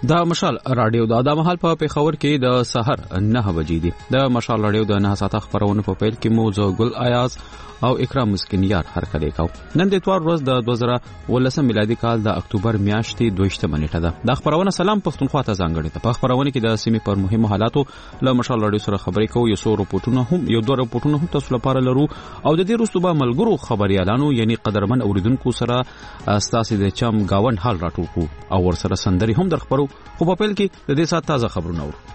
د مشال رادیو د مهال په پیښور کې د سحر 9 بجې دي. د مشال رادیو د 9 ساعته خبرونه په پیل کې مو زغل ایاز او اکرام مسکینیار هرکلی کو. نن د اتوار ورځ د 2019 میلادي کال د اکتوبر میاشتې 22 نیټه ده. د خبرونه سلام پښتونخوا ته ځانګړې ده. په خبرونه کې د سیمې پر مهمو حالاتو له مشال رادیو سره خبرې کوو. یو دوه رپورټونه هم تاسو لپاره لرو او د دې وروسته به ملګرو خبريالانو یعنی قدرمن اوریدونکو سره تاسو د چم گاوند حال راټوکو او ورسره سندري هم درخبرو. خو په پیل کې د دې سات تازه خبرونه ورو.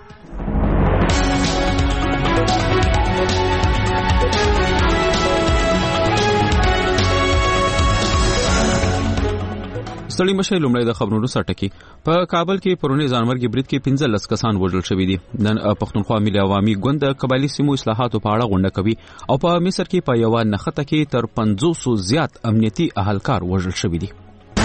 ستړي مشه لومړی د خبرونو سرټکی. په کابل کې پرونی ځانمرګي برید کې 15 کسان وژل شوي دي. نن پښتونخوا ملي عوامي ګوند د قبایلی سیمو اصلاحاتو په اړه غونډه کوي او په مصر کې په یو نخته کې تر 500 زیات امنیتي اهلکار وژل شوي دي.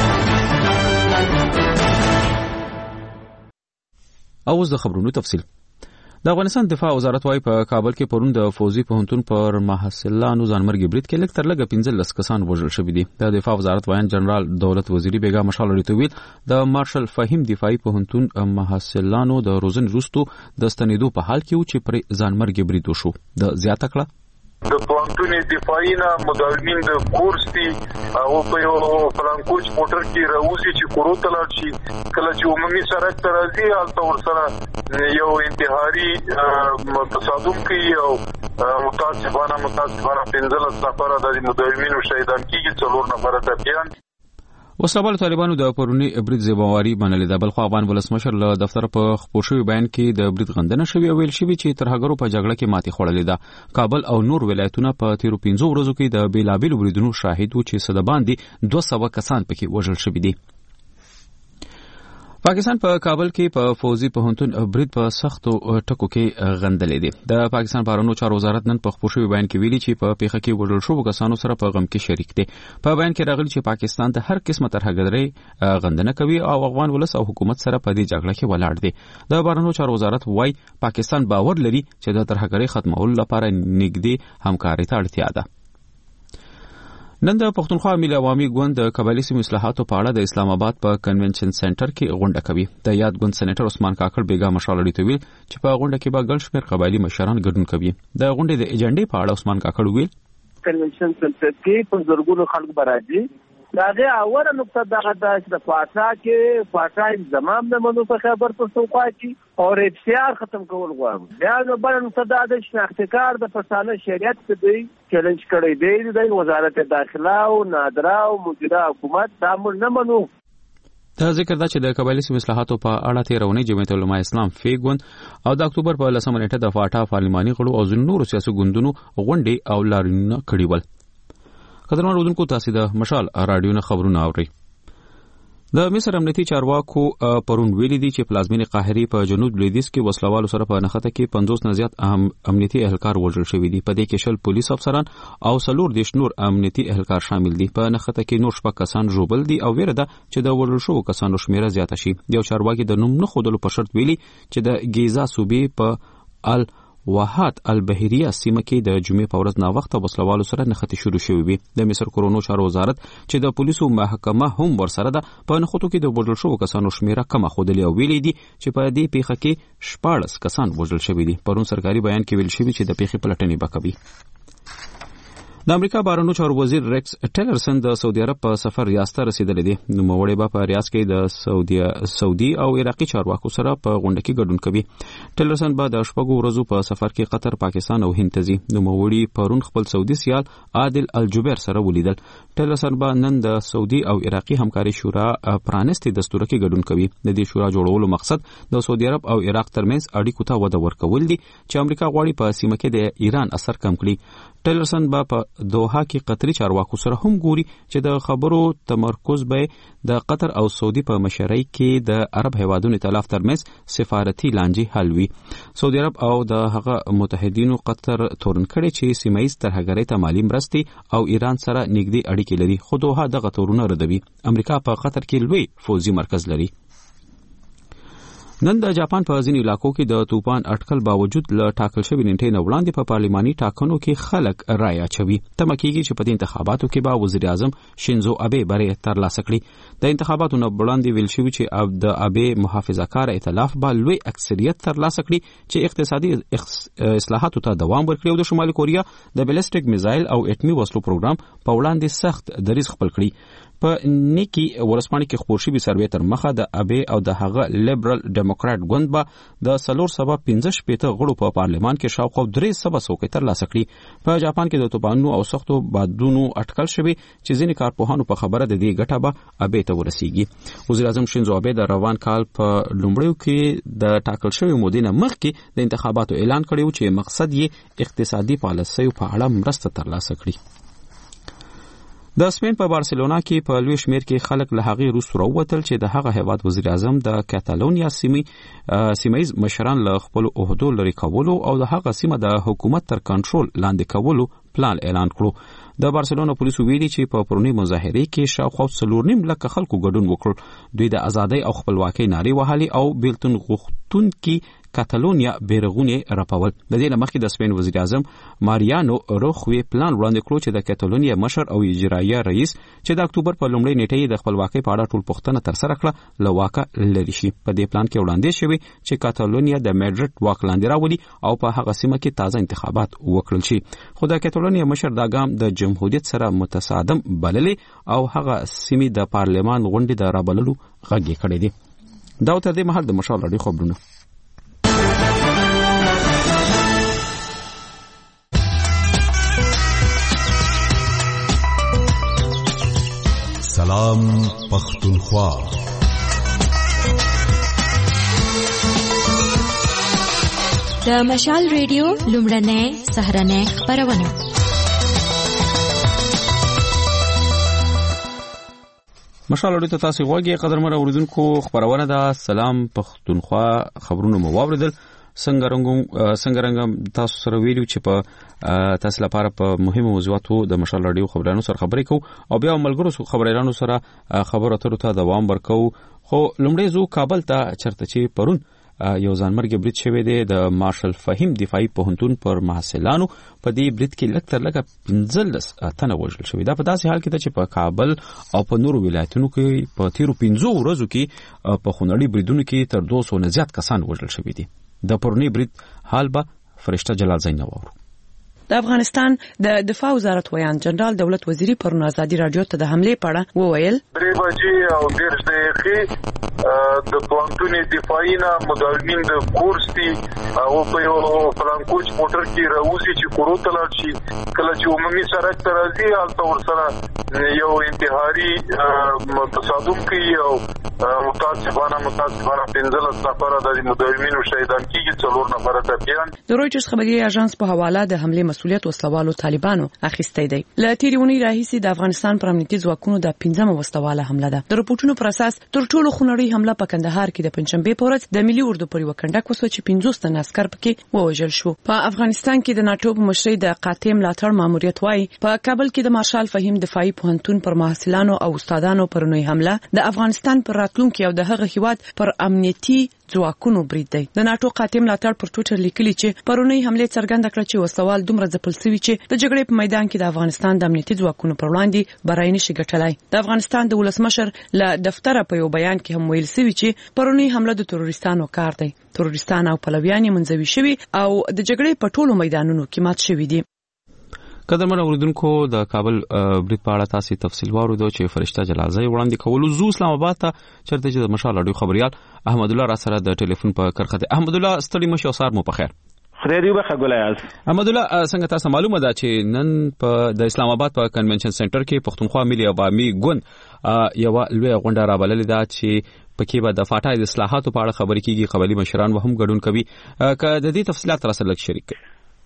اوس د خبرونو تفصیل. د افغانستان دفاع وزارت وايي په کابل کې پرون د فوزي پوهنتون پر محصلانو ځانمرګي برید کې لږ تر لږه 15 کسان وژل شوي دي. د دفاع وزارت وایي جنرال دولت وزیری بیگا مشال ریتویل د مارشل فهیم دفاعي پوهنتون محصلانو د روزن روستو د ستنېدو په حال کې و چې پر ځانمرګي برید وشو. د زیاته کړه د پوهنتون دفاعي نه مداومین د کورس دي او په یو فلانکوچ موټر کې راوځي چې کورو ته لاړ شي. کله چې عمومي سړک ته راځي هلته ورسره یو انتحاري تصادم کوي او متاسفانه 15 نفره د مداومینو شهیدان کېږي، 4 نفره ټپیان. وسلوال طالبانو د پرونی برید ذمہواری منلې ده. بلخو افغان ولسمشر له دفتر په خپور شوی بیان کې د برید غندنه شوی او ویل شوی چې ترهګرو په جګړه کې ماتې خوړلې ده. کابل او نور ولایتونه په تیرو 15 ورځو کې د بیلابیلو بریدونو شاهد وو چې صد باندې 200 کسان پکې وژل شوي دي. پاکستان په کابل کې په فوزي پوهنتون برید په سختو ټکو کې غندلې دي. د پاکستان بهرنیو چارو وزارت نن په خپور شوی بیان کې ویلي چې په پیښه کې وژل شوو کسانو سره په غم کې شریک دي. په بیان کې راغلي چې پاکستان ته هر قسمه ترهګرۍ غندنه کوي او افغان ولس او حکومت سره په دې جګړه کې ولاړ دي. د بهرنیو چارو وزارت وايي پاکستان باور لري چې د ترهګرۍ ختمولو لپاره نږدې همکارۍ ته اړتیا ده. نن د پښتونخوا ملي عوامي ګوند د قبایلی سیمو اصلاحاتو په اړه د اسلام آباد په کنونشن سنټر کې غونډه کوي. د یاد ګوند سېنیټر عثمان کاکړ بیگا مشال ریتویل چې په غونډه کې به ګڼ شمېر قبایلی مشران ګډون کوي. د غونډې د ایجنډې په اړه عثمان کاکړ ویل کنونشن سنټر کې په زرګونو خلک راځي. داغه اوله نقطه دغه د فاټا کې فاټا زمام د منو په خبر پښتونخوا کې او اختیار ختم کول غواړم. بیا نو بل نقطه د شناختکار د پښتانه شریعت کې دی چیلنج کړی دی د وزارت داخله او نادرا او مدیره حکومت دا موږ نه منو. دا ذکر دا چې د قبایلی سیمو اصلاحاتو په اړه تیرونی جمعیت العلماء اسلام فیګوند او د اکتوبر په 10 نیټه د فاټا پارلماني غړو او ځینو نورو سیاسي ګوندونو غونډې او لارښوونې کړې ول. قدرمن اوریدونکو تاسو د مشال رادیو نه خبرونه اورئ. د مصر امنیتي چارواکو پرون ویلي دي چې پلازمینې قاهره په جنوب لویدیځ کې وسلوالو سره په نخته کې 50 نه زیات امنیتي اهلکار وژل شوي دي. په دې کې 10 پولیس افسران او 4 نور امنیتي اهلکار شامل دي. په نخته کې نور 6 کسان ژوبل دي او ویره ده چې د وژل شوو کسانو شمیره زیاته شي. یو چارواکي د نوم نه خودلو په شرط ویلي چې د ګیزا صوبې په وحات البحریه سیمه کې د جمعې په ورځ نا وخته وسلوالو سره نخته شروع شوې وي. د مصر کورونو چارو وزارت چې د پولیسو محکمه هم ورسره ده په نخټو کې د وژل شوو کسانو شمیره کم خودلې او ویلي دي چې په دې پیښه کې 14 کسان وژل شوي دي. پرون سرکاري بیان کې ویل شوی چې د پیښې پلټنې وکوي. د امریکا بهرنیو چارو وزیر ریکس ټیلرسن د سعودي عرب په سفر ریاض ته رسیدلی دی. نوموړی به په ریاض کې د سعودي او عراقي چارواکو سره په غونډه کې ګډون کوي. ټیلرسن به د 4 ورځو په سفر کې قطر، پاکستان او هند ته ځي. نوموړی پرون خپل سعودي سیال عادل الجبیر سره ولیدل. ټیلرسن به نن د سعودي او عراقي همکاري شورا پرانستي دستور کې ګډون کوي. د دې شورا جوړولو مقصد د سعودي عرب او عراق ترمنځ اړیکو ته وده ورکول دي چې امریکا غواړي په سیمه کې د ایران اثر کم کړي. ټیلرسن به په دوحه کې قطري چارواکو سره هم ګوري چې د خبرو تمرکز به د قطر او سعودي په مشرۍ کې د عرب هیوادونو ائتلاف ترمنځ سفارتي لانجې حل وي. سعودي عرب او د هغه متحدینو قطر تورن کړي چې سیمایي ترهګرۍ ته مالی مرستې او ایران سره نږدې اړیکې لري، خو دوحه دغه تورونه ردوي. امریکا په قطر کې لوی فوجي مرکز لري. نن د جاپان په ځینې علاقو کې د طوفان اټکل باوجود له ټاکل شوی نیټې نه وړاندې په پارلماني ټاکنو کې خلک رائے اچوي. تمه کېږي چې په دې انتخاباتو کې به وزیر اعظم شینزو ابه بری ترلاسه کړي. د انتخاباتو نه وړاندې ویل شوی چې د ابه محافظه‌کار ائتلاف به لوی اکثریت ترلاسه کړي چې اقتصادي اصلاحاتو ته دوام ورکړي او د شمالي کوریا د بیلسټیک میزایل او اټمي وسلو پروګرام په وړاندې سخت دریځ خپل کړي. په نیکی ورسپانې کې خبر شوی سروې تر مخه د ابه او د هغه لیبرل ډیموکرات ګوند به د 315 غړو په پارلمان کې شاوخوا 300 څوکۍ ترلاسه کړي. په جاپان کې د طوفانونو او سختو بادونو اټکل شوی چې ځینې کارپوهانو په خبره د دې ګټه به ابه ته ورسیږي. وزیر اعظم شینزو ابه د روان کال په لومړیو کې د ټاکل شوی مودې نه مخکې د انتخاباتو اعلان کړی چې مقصد یې اقتصادي پالیسیو په اړه مرسته ترلاسه کړي. د سپین په بارسلونا کې په لوی شمیر کې خلک له هغې وروسته راووتل چې د هغه هیواد وزیر اعظم د کاتالونیا سیمایي مشران له خپل عہدو لرې کولو او د هغه سیمه د حکومت تر کنټرول لاندې کولو پلان اعلان کړو. د بارسلونا پولیسو ویلي چې په پرونی مظاهره کې شاوخوا 4.5 لک خلکو ګډون وکړ. دوی د ازادۍ او خپلواکۍ نارې وهلې او بیلتون غوښتونکي کاتالونیا بیرغونه راپول. د دې مخکې د سپین وزیر اعظم ماریانو روخوي پلان وړاندې کړو چې د کاتالونیا مشر او اجرایي رئیس چې د اکتوبر په لومړۍ نیټه د خپلواکۍ په اړه ټول پوښتنه تر سره کړه له واکه لري شي. په دې پلان کې وړاندې شوی چې کاتالونیا د میډرډ واک لاندې راولي او په هغه سیمه کې تازه انتخابات وکړل شي. خو د کاتالونیا مشر دا ګام د جمهوریت سره متصادم بللې او هغه سیمې د پارلمان غونډې د رابللو غږ کړی دی. دا تر دې مهال د مشال لړۍ خبرونه. سلام پختونخوا. د مشال ریډیو لومړنۍ سهرنۍ خبرونه. مشال لري ته تاسو غوږی قدرمن اوریدونکو خبرونه ده. سلام پختونخوا خبرونه مو واوریدل. څنګه رنګ تاسو سره ویلو چې په تاسو لپاره په مهمو موضوعاتو د مشال رادیو خبرانو سره خبرې کوو او بیا ملګرو خبرانو سره خبرو اترو ته دوام ورکو. خو لومړی زو کابل ته چرته چې پرون یو ځانمرګي برید شوی دی د مارشل فهیم دفاعي پوهنتون پر محصلانو. په دې برید کې لږ تر لږه 15 تنه وژل شوی. دا په داسې حال کې ده چې په کابل او په نورو ولایتونو کې په تیرو 15 ورځو کې په خونړي بریدونو کې تر 200 نه زیات کسان وژل شوی دي. د پرونی برید حال به فرشته جلال زین وورو. د افغانستان د دفاع وزارت ویان جنرال دولت وزیری پرون ازادي رادیو ته د حمله په اړه وویل 3 بجې او 10 دقیقې د پوهنتون دفاعي نه مداومین د کورس دي او په یو فلانکوچ موټر کې راوځي چې کورو ته لاړ شي. کله چې عمومي سړک ته راځي هلته ورسره یو انتحاري تصادم کوي او متاسفانه 15 نفره د مداومینو شهیدان کیږي. 4 نفره ټپیان. د رویټرز خبري اژانس په حواله د حمله مسؤلیت وسلوالو طالبانو اخیستی دی. له تیرونی راهیسي د افغانستان پر امنیتي ځواکونو د 15مه وسلواله حمله ده. د رپورټونو پر اساس تر ټولو خونړۍ حمله په کندهار کې د پنځشنبه په ورځ د ملي اردو پر وکنډک وسو چې 50 تن عسكر پکې ووژل شو. په افغانستان کې د ناتو په مشرۍ د قاطع ملاتړ ماموریت وای په کابل کې د مارشال فهیم دفاعي پوهنتون پر محصلانو او استادانو پر نوې حمله د افغانستان پر راتلونکو او د هغه هیواد پر امنیتي ځواکونو برید دی. د ناتو قاطع ملاتړ پر ټویټر لیکلی چې پرونی حمله څرګنده کړه چې وسوال دومره ځپل شوی چې د جګړې په میدان کې د افغانستان د امنیتي ځواکونو پر وړاندې برای نشي ګټلای. د افغانستان د ولسمشر له دفتر په یو بیان کې هم ویل شوی چې پرونی حمله د تروریستانو کار دی. تروریستان او پلویان یې منځوي شوی او د جګړې په ټولو میدانونو کې مات شوی دي. قدرمن اوریدونکو د کابل برید په اړه تاسو تفصیل واورئ چې فرشته جلازه وړاندې کولو زو اسلام آباد ته چرته چې د مشال اډیو خبريال احمد الله را سره د ټلیفون په کرخه ده. احمد الله ستړي مشه او سار مو په خیر. خیر دی بخښه ګولایاز. احمد الله څنګه تاسو معلومه ده چې نن په د اسلام آباد په کنونشن سنټر کې پښتونخوا ملي عوامي ګوند یو لوی غونډه رابللې ده چې پکې به د فاټای د اصلاحاتو په اړه خبرې کیږي. قبایلی مشران هم ګډون کوي. که د دې تفصيلات را سره لږ شریک کړئ.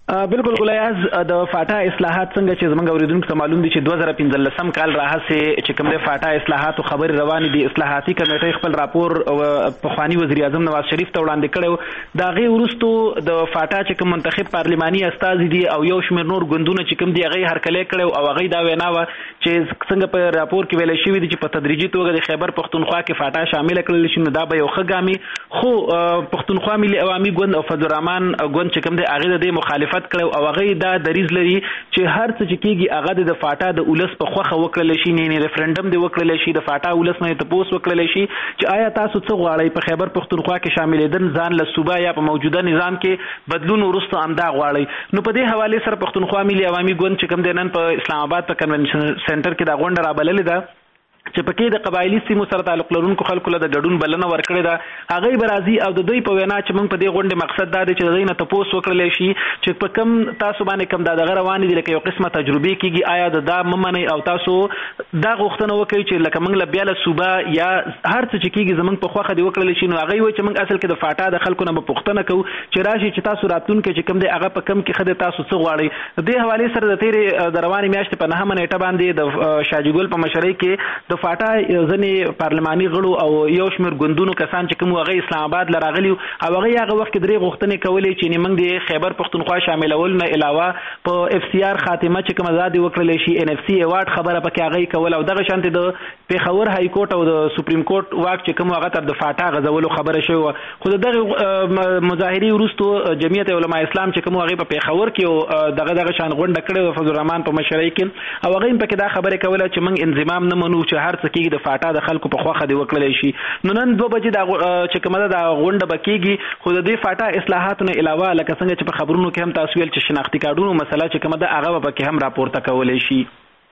بالکل ګلیاز د فاټا اصلاحات څنګه چې زمونږ اوریدونکو ته معلوم دي چې 2015 کال راهسه چې کوم د فاټا اصلاحات خبر روان دي اصلاحاتي کمیټې خپل راپور په خواني وزیر اعظم نواز شریف ته وړاندې کړو دا غي ورستو د فاټا چې کوم منتخب پارلماني استازي دي او یو شمېر نور ګوندونه چې کوم دي هغه هرکلی کړو او هغه دا وینا و چې څنګه په راپور کې ویل شوی دي چې په تدریجي توګه د خیبر پختونخوا کې فاټا شامل کړل شي نو دا به یو خګامي خو پختونخوا ملي عوامي ګوند او فضل الرحمن ګوند چې کوم دي هغه د مخالفت کړو او هغه دا دریز لري چې هر څه چې کیږي هغه د فاټا د اولس په خوخه وکړل شي نه ریفرندم دی وکړل شي د فاټا اولس نه تپوس وکړل شي چې آیا تاسو څه غواړئ په خیبر پختونخوا کې شاملېدل ځان له صوبه یا په موجوده نظام کې بدلون ورسته امدا غواړئ نو په دې حواله سره پختونخوا ملي عوامي ګوند چې کوم د نن په اسلام آباد په کنونشن سنټر کې دا غونډه رابللې ده چې پکې د قبایلی سیمو سره تعلق لرونکو خلکو له ګډون بلنه ورکړې ده هغه برازي او د دوی په وینا چې موږ په دې غونډه مقصد دا دی چې دوی نه تاسو وکړلې شي چې په کم تاسو باندې کم دا روان دي لکه یو قسمه تجربه کیږي آیا دا ممنه او تاسو دا غوښتنه وکړي چې لکه موږ له بیاله صوبه یا هر څه چې کیږي زموږ په خوخه دی وکړلې شي نو هغه وایي چې موږ اصل کې د فاټا د خلکو نه پوښتنه کوو چې راشي چې تاسو راتلونکي چې کم دی هغه په کم کې خدای تاسو څه غواړي د دې حواله سره د تیرې د رواني میاشتې په 9 نیټه باندې د شاجګل په مشرۍ کې د فاټا پارلماني غړو او یو شمېر ګوندونو کسان چې کوم هغه اسلام آباد لراغلي او هغه وخت کې درې غوښتنې کولې چې موږ د خیبر پختونخوا شاملول نه علاوه په اف سی آر خاتمه چې کوم آزادي وکړل شي ان اف سی ایوارډ خبره پکې هغه کول او دغه شانته د پیښور های کورټ او د سپریم کورټ واک چې کوم هغه تر د فاټا غزولو خبره شوی خو دغه مظاهري ورستو جمعیت علماء اسلام چې کوم هغه په پیښور کې دغه شان غونډه کړې فضل الرحمن په مشرۍ کې او هغه په کې دا خبره کوله چې موږ انضمام نه منو چې هر څه کې د فاټا د خلکو په خوخه دی وکړل شي نو نن 2 بجې دا چې کومه دا غونډه بکیږي خو د دې فاټا اصلاحاتو علاوه لکه څنګه چې په خبرونو کې هم تاسو ویل چې شناختی کارتونو مسله چې کومه دا هغه به کې هم راپورته کولای شي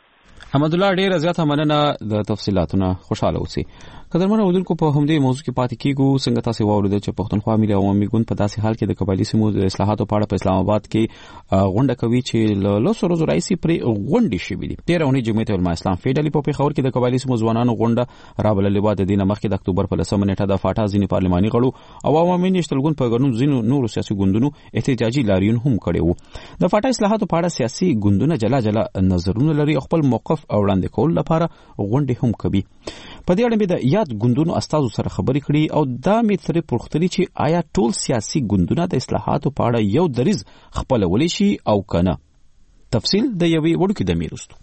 احمد الله ډیر زیاته مننه د تفصيلاتونو خوشاله اوسئ قدرمنو ودونکو په همدې موضوع کې پاتې کیږو څنګه تاسو واورید چې پښتونخوا ملي عوامي ګوند په داسې حال کې د قبایلی سیمو د اصلاحاتو په اړه په اسلام آباد کې غونډه کوي چې له لسو ورځو راځي پر غونډې شوې دي 13 اونۍ جمعیت علماء اسلام فیډرالي په پیښور کې د قبایلی سیمو ځوانانو غونډه رابللې و د دینه مخکې د اکتوبر په 10 نیټه د فاټا ځینې پارلماني غړو او عوامي نشتل ګوند په ګڼو ځینو نورو سیاسي ګوندونو احتجاجي لاریون هم کړي وو د فاټا اصلاحاتو په اړه سیاسي ګوندونه جلا جلا نظرونه لري خپل موقف وړاندې کول لپاره غونډې هم کوي په دې اړه مې د یاد ګوندونو استادو سره خبرې کړې او دا مې ترې پوښتنه چې آیا ټول سیاسي ګوندونه د اصلاحاتو په اړه یو دریز خپلولی شي او کنه تفصیل د یوې وړوکې د میرستو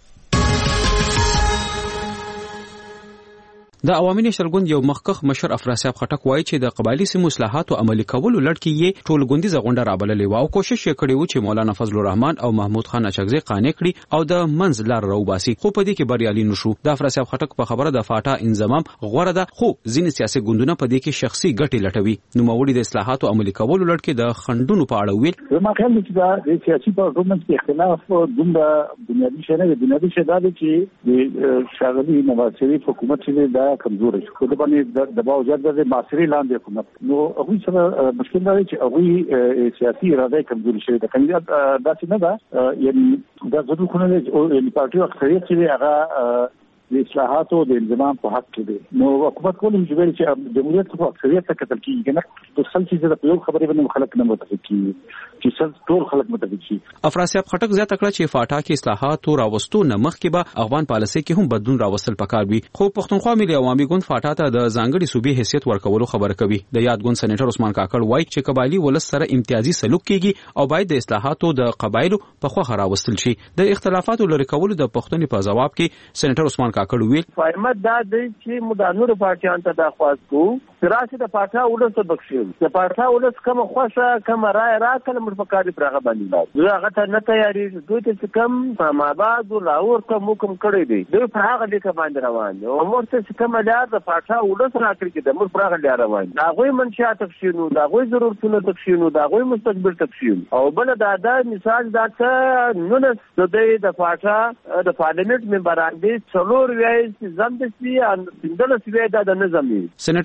د عوامي نشر ګوند یو مخکخ مشر افراسیاب خټک وایي چې د قبایلی سیمو اصلاحاتو عملي کولو لړ کې یې ټول ګوندیزه غونډه رابللې و او کوشش یې کړی و چې مولانا فضل الرحمن او محمود خان اچکزي قانع کړي او د منځ لار راوباسي خو په دې کې بریالي نشو د افراسیاب خټک په خبره د فاټا انضمام غوړه ده خو ځینې سیاسي ګوندونه په دې کې شخصي ګټې لټوي نو موري د اصلاحاتو عملي کولو لړ کې د خندونو په اړه ویل ما خیال چې د سیاسي پرفورمنس کې اختلاف دومره بنیادی شی نه دی بنیادی شی دا دی چې د شاغلي نواز شریف حکومت چې دا کمزور شي د باندې دباو زیات د معاصري لاندې حکومت نو هغه سره مشکل دی چې هغه سیاسي اراده کمزوري شوی د کنيات داسې نه ده یعنی دا ضرور خو نه دی پارټي اکثریت چې هغه د اصلاحاتو د انضمام په حق کې دي نو حکومت کولی شي چې جمهوریت په اکثریت ته کتل کیږي نه د خلک چې د یو خبرې باندې خلک نه متفق کیږي چې ټول خلک متفق شي افراسیاب خټک زیاته کړه چې فاټا کې اصلاحاتو راوستو نه مخکې به افغان پالیسي کې هم بدلون راوستل پکار وي خو پښتونخوا ملي عوامي ګوند فاټا ته د ځانګړي صوبې حیثیت ورکولو خبره کوي د یاد ګوند سېنیټر عثمان کاکړ وایي چې قبایلی ولس سره امتیازي سلوک کیږي او باید د اصلاحاتو د قبایلو په خوخه راوستل شي د اختلافاتو لري کولو د پښتوني په جواب کې سېنیټر عثمان کاکړ ویل مد دا دی چې مدانور پارټیان ته د خواست کو تراشه د پاټا ولس بخښل د پاټا ولس کوم خوښه کوم رائے راکله مرفقاري برغه باندې دا هغه ته نه تیاری دوی ته کم سماباد او لاور کوم کړی دی دوی په هغه لیکه باندې روان دي او مرته کوم لار د پاټا ولس راکړي چې د مر برغه لار روان دا غوي منشات تفشینو دا غوي ضرورتونه تفشینو دا غوي مستقبل تفشین او بل دا مثال دا ته نو د پاټا د پارلیمنت ممبران دي څلور وایي د سیندل سوی د نظامي سېنیټر عثمان کاکړ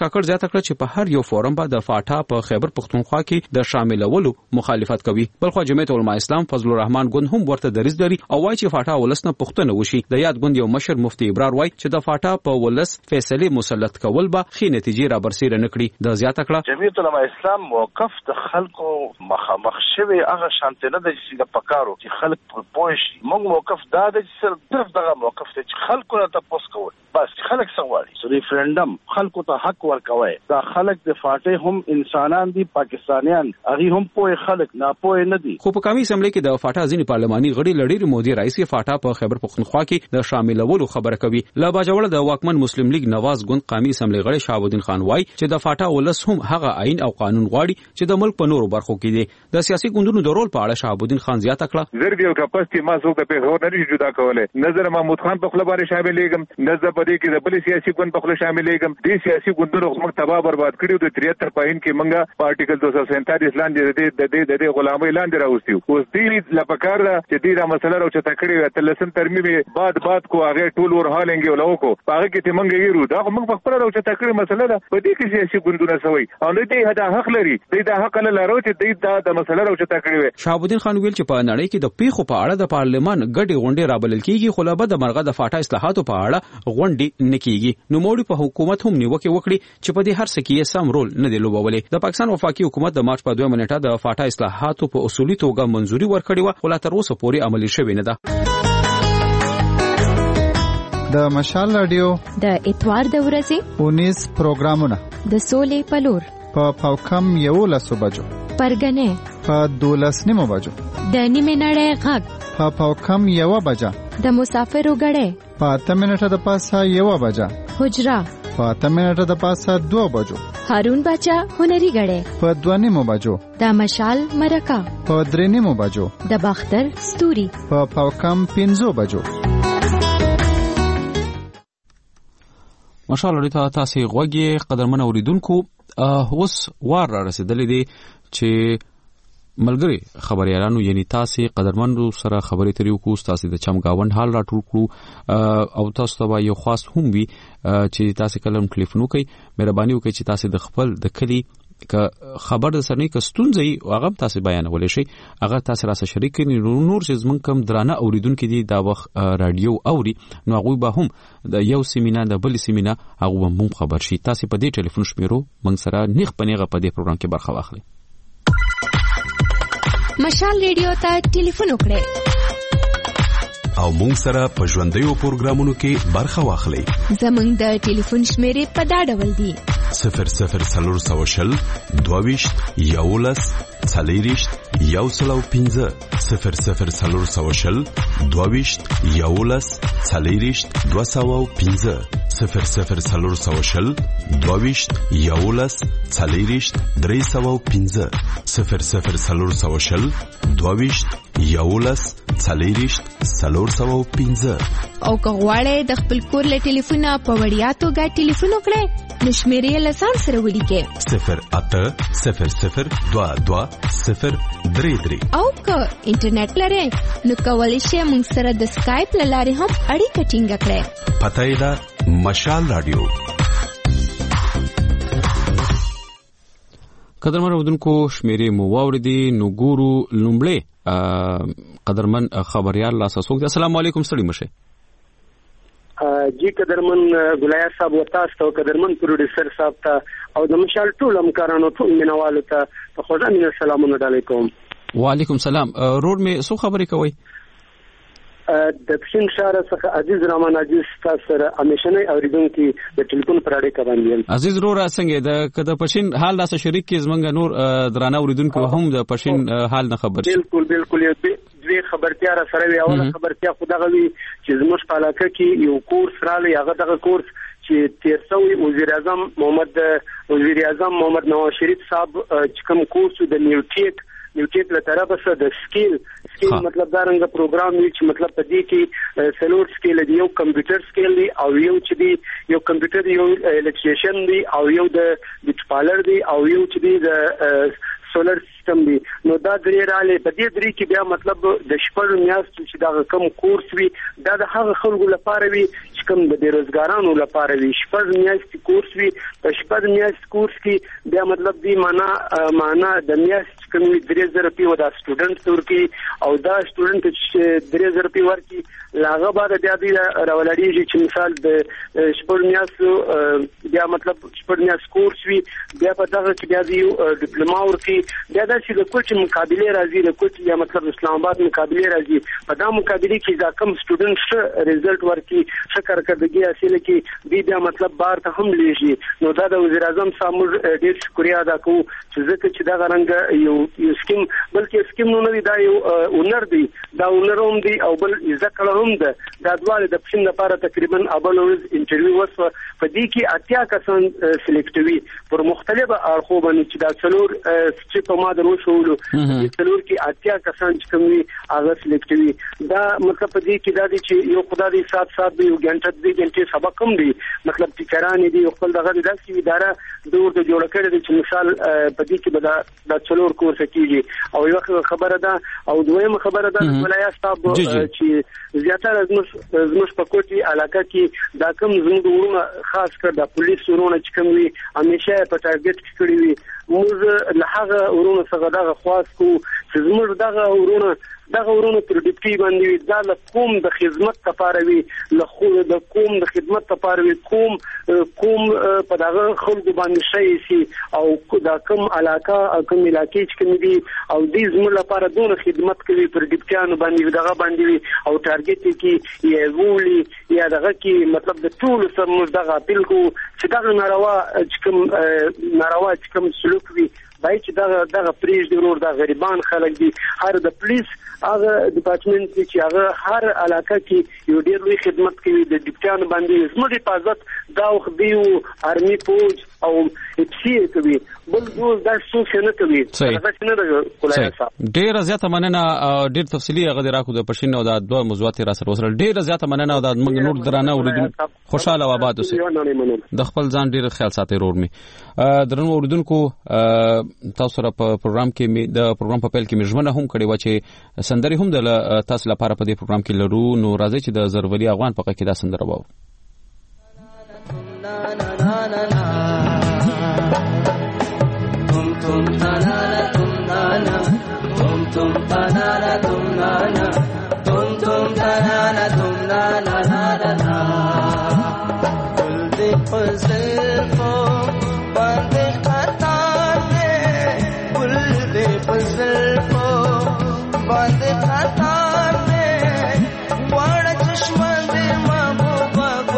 کاکړ زیاته کړه چې په هر یو فورم به د فاټا په خیبر پختونخوا کې د شاملولو مخالفت کوي. بلخو جمعیت العلماء اسلام فضل الرحمن ګوند هم ورته دریځ لري او وايي چې فاټا ولسنه پښتنه وشي. د یاد ګوند یو مشر مفتي ابرار وايي چې د فاټا په ولس فیصله مسلط کول به خې نتیجې را برسېره نکړي. د زیاته کړه جمعیت العلماء اسلام موقف د خلکو مخامخ شوی هغه شانته نه د چې د پکارو چې خلک پوه شي. موږ موقف دا د صرف دغه موقف ته چې خلکو ته تاسو کوي بس خلک سوالي ریفرندم خلکو ته حق ورکوي. دا خلک د فاټې هم انسانان دي پاکستانیان هغه هم پوه خلک نه پوه نه دي. خو په قومي اسمبلی کې د فاټا ځینې پارلماني غړي لړۍ مودي رئیس فاټا په خیبر پختونخوا کې د شاملولو خبره کوي. لا باجوړ د واکمن مسلم لیگ نواز ګوند قومي اسمبلی غړي شهاب الدین خان وايي چې د فاټا ولس هم هغه عین او قانون غواړي چې د ملک په نورو برخو کې دي. د سیاسي ګوندونو د رول په اړه شهاب الدین خان زیاته کړه زرګ یو کپاسټي ما څوک په خبر نه جدا کوله. نظر محمود خان په خپل باندې شاملېږم، نظر په دې کې د بل سیاسي ګوند په خپل شاملېږم. دې سیاسي ګوندونو موږ تباہ برباد کړیو. د 73 پاین کې موږ په آرټیکل 247 لاندې د غلامۍ لاندې راوستیو. اوس دې لپاره چې دې دا مسله راوچته کړې وه تلسم ترمیم بعد کو هغه ټول ور هالنګ یو لوکو هغه کې ته موږ یې رو دا موږ په خپل راوچته کړې مسله ده. په دې کې سیاسي ګوندونه سوي او دې هدا حق لري. دې دا حق لري چې دې دا د مسله راوچته کړې وه. شهاب الدین خان ویل چې په نړۍ کې د پیښو په اړه د پارلمان ګډي غونډې رابلل کیږي خو لا به د مرغه د فاټا اصلاحاتو په اړه غونډې نکېږي. نو موږ په حکومت هم نیوکه وکړي چې په دې هر څه کې سم رول نه دی لوبولې. د پاکستان وفاقي حکومت د مارچ په 2 نیټه د فاټا اصلاحاتو په اصولي توګه منځوري ورکړې و خو لا تر اوسه پورې عملي شوی نه ده. د مشال رادیو د اتوار د ورځې 19 پروګرامونه د سولې پلور په پاوکم 11 بجو پرګنې په 12 بجو د نیمه نړۍ غږ په پاوکم 1 بجه د مسافرو غړې په 8 منټه د پاسه 1 بجه حجرا په 8 منټه د پاسه 2 بجو هارون بچا هنري غړې په 2 بجو د مشال مرکه په 3 بجو د باختر ستوري په پاوکم 15 بجو. ماشاءالله تاسو غوږی قدرمن اوریدونکو اوس وار را رسیدلې دي چې ملګری خبريالانو یعنی تاسو قدرمنو سره خبرې تریو کو تاسو د چمګاوند حال را ټول کړو او تاسو ته یو خاص هم وي چې تاسو کلم ټلیفون وکړئ. مهرباني وکړئ چې تاسو د خپل د کلی که خبر د سرنی کستونځي هغه تاسو بیانول شي هغه تاسو را سره شریک کړئ. نور چې زمونږ کم درانه اوریدونکو دي دا وخت رادیو اوري نو هغه به هم د یو سیمینار د بل سیمینار هغه هم خبر شي. تاسو په دې ټلیفون شمیرو موږ سره نیغ پنیغه په دې پروګرام کې برخه واخلئ. مشال ریډیو ته ټلیفون وکړئ او موږ سره په ژوندیو پروګرامونو کې برخه واخلئ. زموږ د ټلیفون شمیرې په دا ډول دي 0040 22 11 40 115 0040 22 11 40 215 0040 22 11 40 315 0040 22 11 40 315 او که غواړئ د خپل کور له ټلیفونه په وړیا توګه ټلیفون وکړئ نو شمیرې له ځان سره ولیکئ 080022 او که انټرنیټ لرئ نو کولی شئ موږ سره د سکایپ له لارې هم اړیکه ټینګه کړئ. پته یې ده مشال رادیو. قدرمن اوریدونکو شمیرې مو واوریدي نو ګورو لومړی قدرمن خبريال لا ساسوک. السلام علیکم ستړي مشه. جی قدرمن ګلیا صاحب او تاسو ته قدرمن پروډوسر صاحب ته او د مشال ټول همکارانو ټول مینوالو ته په خوږه مینه سلامونه علیکم. وعلیکم سلام. روډ می سو خبرې کوي د پښین شهر څخه عزیز رحمان عزیز تاسو سره همیشنه اوریدونکو د ټلیفون پر اړیکه باندې عزیز رو را څنګه د پښین حال داسه شریک کې زمونږ نور درانه اوریدونکو هم د پښین حال نه خبر شي. بالکل دوی خبرتیا را سره وی اوله خبرتیا خدغه وی چې زموږ په علاقه کې یو کورس رالی هغه دغه کورس چې 1300 وزیر اعظم محمد نواز شریف صاحب چې کوم کورس د نیوټیک له طرفه سره د سکیل مطلب دا رنګ پروګرام وی چې مطلب په دې کې سلور سکیل دی یو کمپیوټر سکیل دی او یو چې دی یو کمپیوټر یو الکتریشن دی او یو د ډیټپالر دی او یو چې دی د سولر سیستم دی. نو دا درې رااله په دې درې کې بیا مطلب د شپږ میاشتو چې دا کوم کورس وی دا د هغه خلکو لپاره وی چې کوم د بیروزګارانو لپاره وي 6 میاشتې کورس وي په 6 میاشتې کورس کې بیا مطلب دی معنا د میاشت کوم 3000 روپۍ ودا سټوډنټ تورکی او دا سټوډنټ چې 3000 روپۍ ورکي لاغه بعد بیا دی راولړیږي چې مثال د 6 میاشتو بیا مطلب 6 میاشت کورس وي بیا په دغه کې بیا دی ډیپلوما ورکي بیا د چې د کوچ مقابله راځي د کوچ یا مطلب اسلام آباد مقابله راځي په دا مقابله کې دا کم سټوډنټ ښه ریزلټ ورکي ښه کارکردګي حاصل کړي دی بیا مطلب بار ته هم لیږي نو دا د وزیر اعظم صاحب ډېر شکریا ادا کوو چې ځکه چې دا غرنګ یو سکیم بلکې سکیم نه دی دا یو اونر دی دا اونر هم دی او بل ځکه هم ده دا دواړه د پښین لپاره تقریبا ابل ورځ انټرویو وسو په دې کې اتیا کسان سلیکټوي پر مختلفه اړخو باندې چې دا څلور چې په ما درو شوولو څلور کې اتیا کسان چې کوم وي هغه سلیکټوي دا مطلب په دې کې دا دی چې یو خدای دې سات دی یو غنټه سبق هم دی مطلب ټیچران دي خپل دغه داسې اداره دور ته جوړ کړی دی چې مثال په دې کې دا څلور کورس کیږي او یو خبره ده او دویمه خبره ده ولایت صاحب چې زیاتره زموږ په کوټي علاقه کې دا کوم زموږ ورونه خاص کر د پولیس ورونه چې کوم وي همیشه په ټارګټ کې کړی وي موږ له هغه ورونه څخه دغه خواست کو چې زموږ دغه ورونه پر ډیپټي باندې دا له کوم د خدمت لپاره وي له د کوم د خدمت لپاره وي کوم په دغه خلکو باندې شي سي او دا کوم علاقه کوم علاقې چې کوم دي او دې زموږ لپاره دونه خدمت کوي پر ډیپټیانو باندې دغه باندې او ټارګټ کې یې وولي یا دغه کې مطلب د ټول سره موږ دغه اپیل کو چې دغه ناروا چې کوم سلوک وي باید چې دغه پریز دی ورور د غریبان خلک دي هر د پولیس هغه ډپارټمنټ چې هغه هر علاقه کې یو ډېر لوی خدمت کوي د ډیپټیانو باندې زموږ حفاظت دا وخت دی ارمي فوج او اپسی کوي بل دوز دا څه نه کوي هغه څه نه کوي ډېر زیاته مننه ډېر تفصیلی هغه راکو د پښین او د دوه موضوعات را سره وسره ډېر زیاته مننه او د موږ نور درانه اوریدل خوشاله و آباد اوسئ د خپل ځان ډېر خیال ساتي رور می درنو اوریدونکو تاسو سره په پروګرام کې د پروګرام په پیل کې مجمنه هم کړي و چې سندري هم د تاسو لپاره په دې پروګرام کې لرو نو راځي چې د زرولي افغان په کې دا سندره وو تم تنانا تم نانا تم تنانا تم نانا تم تنانا تم نانا نانا گل دے فضل کو بند قطار میں گل دے فضل کو بند قطار میں وڑ چشمہ دے محبوبہ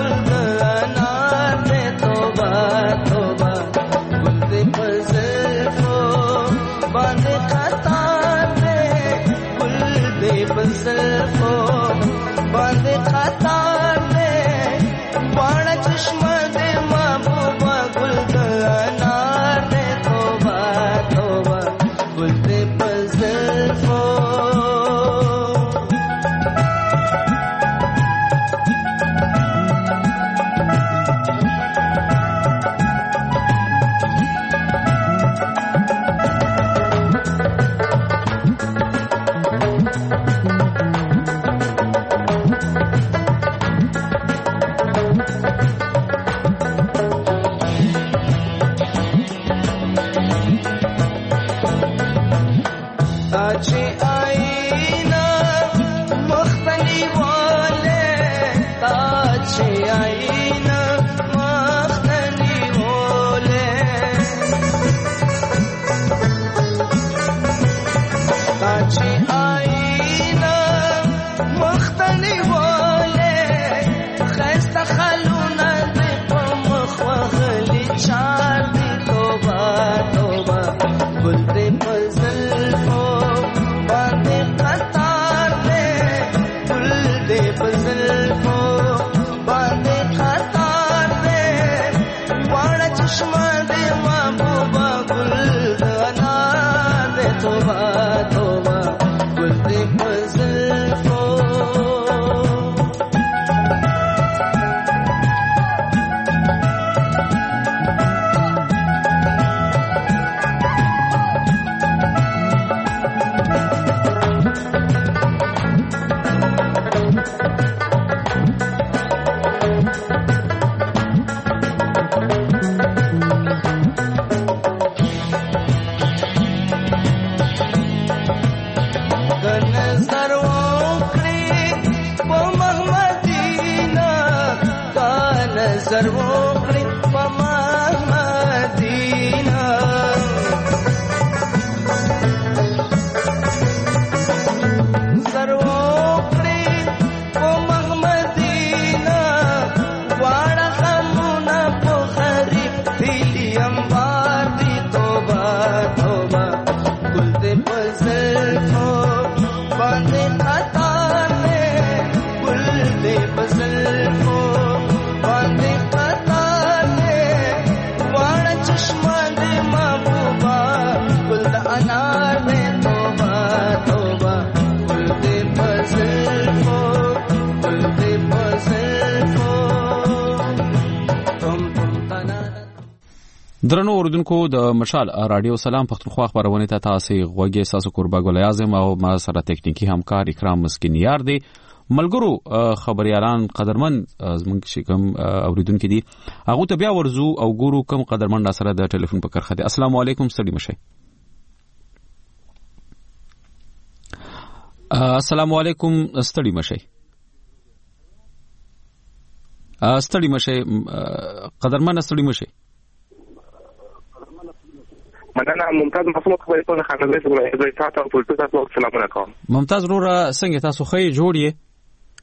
درنو اوردونکو د مشال رادیو سلام پښتونخوا خبرونه ته تاسو غوږی ساسو قربا ګل اعظم او ما سره ټیکنیکی همکار اکرام مسکینیار دی ملګرو خبريالان قدرمن زمونږ شکم اوریدونکو دي هغه ته بیا ورزو او ګورو کم قدرمن سره د ټلیفون په کرخه دي. السلام علیکم ستړي مشه. السلام علیکم ستړي مشه. ستړي مشه قدرمن ستړي مشه. مننه ممتاز مسلو خبرې په خانه زه زه تاسو په ټول تاسو سلام علیکم. ممتاز وروره څنګه تاسو خې جوړ یې؟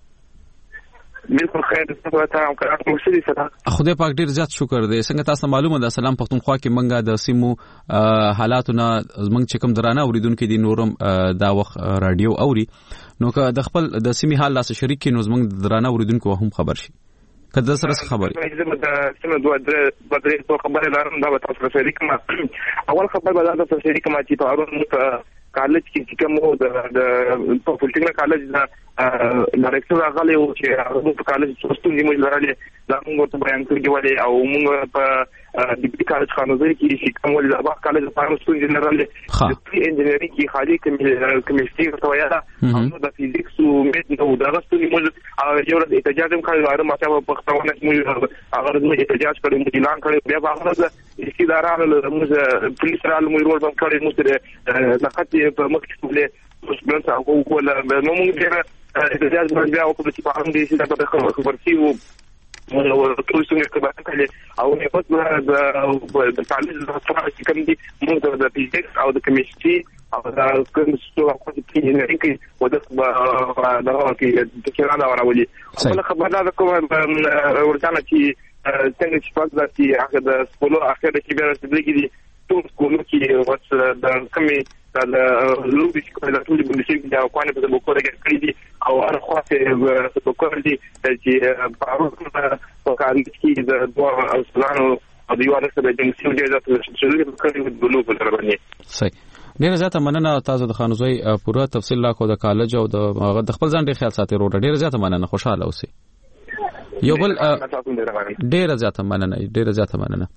بالکل خیر تاسو ته او کار مو شری سره. خدای پاک ډیر زیات شکر دی. څنګه تاسو معلومه ده سلام پښتونخوا کې منګه د سیمو حالاتونه زمنګ چکم درانه اوریدونکو دي نورم دا وخت رادیو اوري نو که د خپل د سیمې حال لاس شریک نو زمنګ درانه اوریدونکو هم خبر شي. کله سره خبرې زه د سیمه دوه درې خبرې لرم دا تاسو سره شریک ما اول خبر به دا تاسو شریک ما چې په اړه کالج کې کومو د پولیټیکل کالج دا ډایریکټر راغلی او چې هغه په کالج څوستو نیمه لرلې دا موږ ته بیان کړی ولی او موږ په ډیپټي کالج خانوزي کې چې کومول د باغ کالج په اړه څه جنرال د انجینرینګ کې خالي کیمستري ته وایي دا د فزیکس او میډ او د غوښتنې موږ یو د احتجاج هم کړی دا ماته په پښتون کې موږ هغه د احتجاج کړی موږ اعلان کړی بیا هغه د استدارانو موږ پولیس رالو موږ رول باندې کړی موږ د خطي په مخ کې ټول اوس بل څه او کوله نو موږ احتجاج باندې بیا وکړو چې په هم دې چې دا خبرتي او ټول څنګه کبا کړي او نه پات د کالج د خبرو چې کوم دي موږ د فزیکس او د کیمستري او دا کوم څه او د انجینرینګ کې ودا دا کې د کیرانه راولي خپل خبره کوم ورته چې څنګه چې پات د چې هغه د سکولو اخر کې بیا رسېدلې ټول سکولو کې وڅ د کمی د لوبي چې د ټول بندشي د اقوانه په بوکوره کې کړی دي او هر خاصه په بوکوره دي چې په کال کې د دوه اصلانو او د یو اړخ د جنسي وجهات چې د کړي د لوبو دربنې صحیح. ډیر زیاته مننه تاسو د خانوزوی پوره تفصیل لا کو د کالج او د خپل ځان ډیر خیال ساتي وروړه. ډیر زیاته مننه خوشاله اوسئ. یو بل ډیر زیاته مننه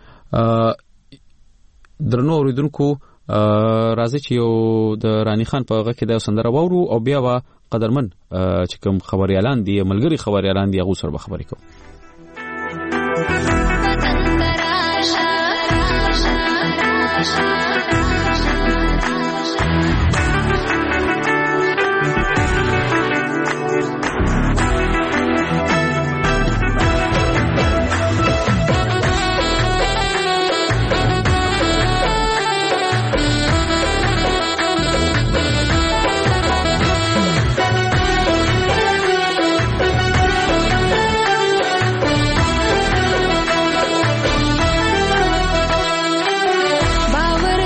درنو اوریدونکو راځي چې یو د رانی خان په هغه کې د سندره وورو او بیا وا قدرمن چې کوم خبريالان دي ملګری خبريالان دي هغه سره به خبرې کوو. باور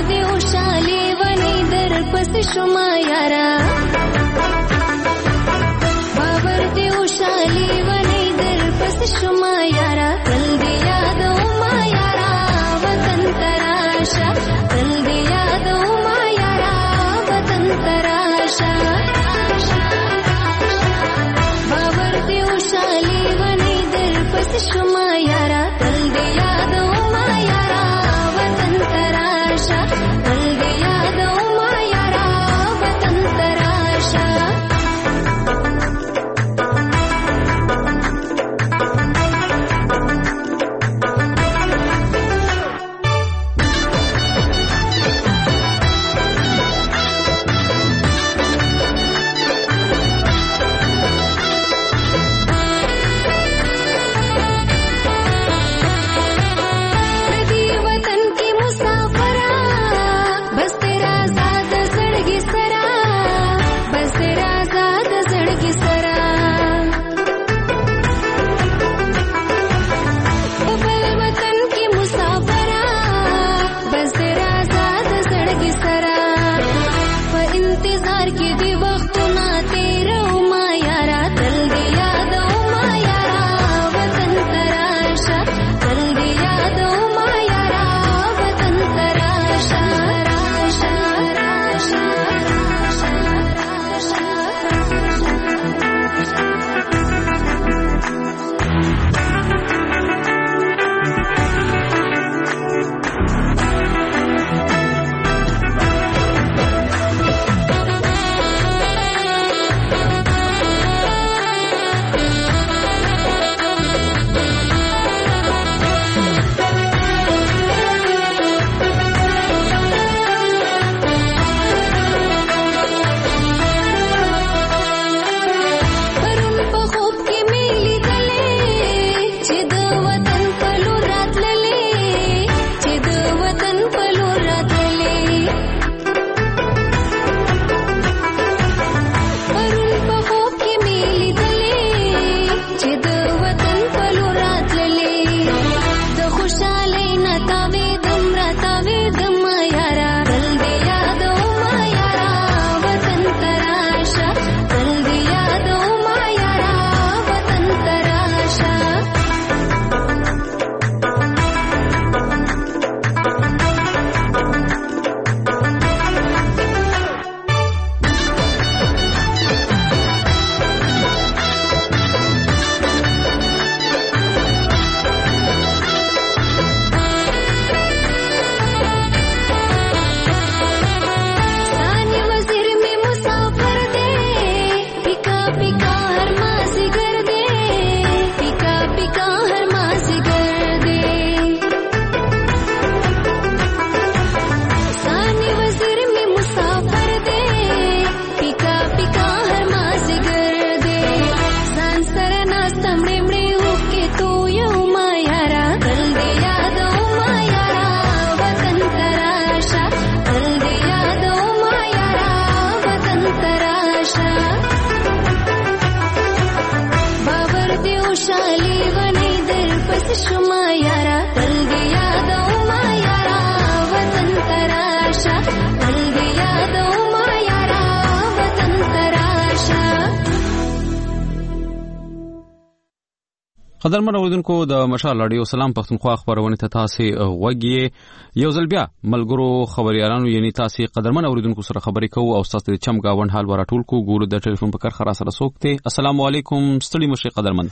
قدرمن اوریدونکو د مشال رادیو سلام پښتونخوا خبرونه ته تاسو غوږی یو ځل بیا ملګرو خبريالانو یعنی تاسو قدرمن اوریدونکو سره خبرې کوو او تاسو د چم گاوند حال ورټول کو ګورو د ټلیفون په کار خرا سره سوکته. السلام علیکم ستړي مشه قدرمن